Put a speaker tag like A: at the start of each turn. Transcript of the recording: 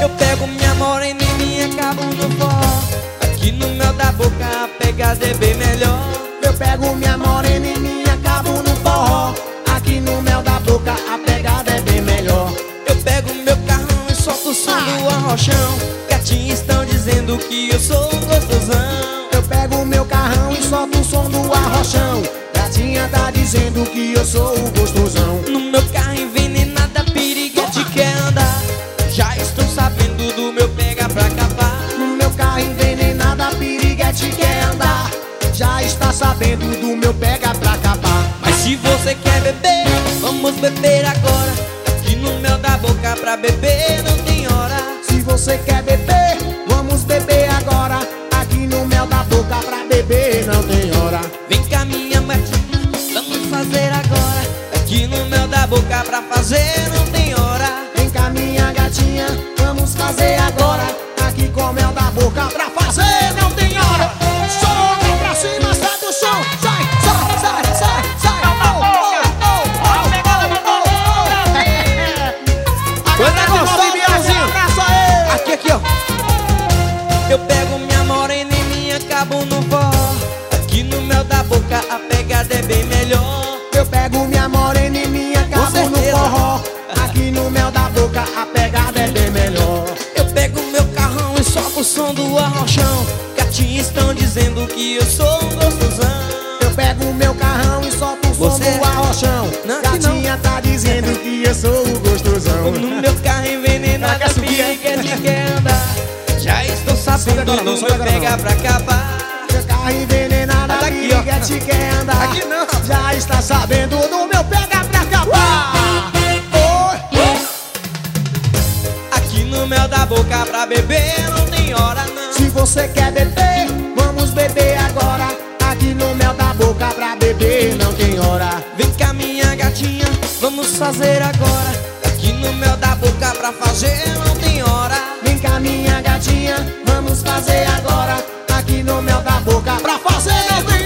A: Eu pego minha morena e me acabo no forró. Aqui no mel da boca a pegada é bem melhor.
B: Eu pego minha morena e me acabo no forró. Aqui no mel da boca a pegada é bem melhor.
A: Eu pego meu carrão e solto o som do arrochão. Gatinhas estão dizendo que eu sou um gostosão.
B: Eu pego meu carrão e solto o som do arrochão. Gatinha tá dizendo que eu sou o gostosão.
A: No meu carro envenenada, piriguete quer andar. Já estou sabendo do meu pega pra capar.
B: No meu carro envenenada, piriguete quer andar. Já está sabendo do meu pega pra acabar.
A: Mas se você quer beber, vamos beber agora. Aqui no mel da boca pra beber não tem hora.
B: Se você quer beber, vamos beber agora. Aqui no mel da boca pra beber não tem hora.
A: Vem cá minha gatinha, vamos fazer agora. Aqui no mel da boca pra fazer não tem hora.
B: Vem cá minha gatinha, vamos fazer agora. Aqui com mel da boca pra fazer não tem hora. Som pra cima, sai do som. Sai, sai, sai, sai, sai.
A: Coisa gostosa,
B: abraço aí.
A: Aqui, aqui, ó. Eu pego minha morena e me acabo no forró. Aqui no mel da boca a pegada é bem melhor.
B: Eu pego minha morena e me acabo no forró. Aqui no mel da boca a pegada é bem melhor.
A: Eu pego meu carrão e solto o som do arrochão. Gatinhas estão dizendo que eu sou um gostosão.
B: Eu pego meu carrão e solto o som
A: Você
B: do arrochão.
A: Não, que
B: Gatinha tá dizendo que eu sou o gostosão.
A: No meu carro envenenado, a piriguete quer andar. Já estou sabendo do meu pega pra acabar.
B: Meu carro envenenado, a piriguete quer andar.
A: Aqui não.
B: Já está sabendo do meu pega pra acabar.
A: Aqui no mel da boca pra beber não tem hora não.
B: Se você quer beber, vamos beber agora. Aqui no mel da boca pra beber não tem hora.
A: Vem cá minha gatinha, vamos fazer agora. Aqui no mel da boca pra fazer não tem hora.
B: Vem cá minha gatinha, vamos fazer agora. Aqui no mel da boca pra fazer não tem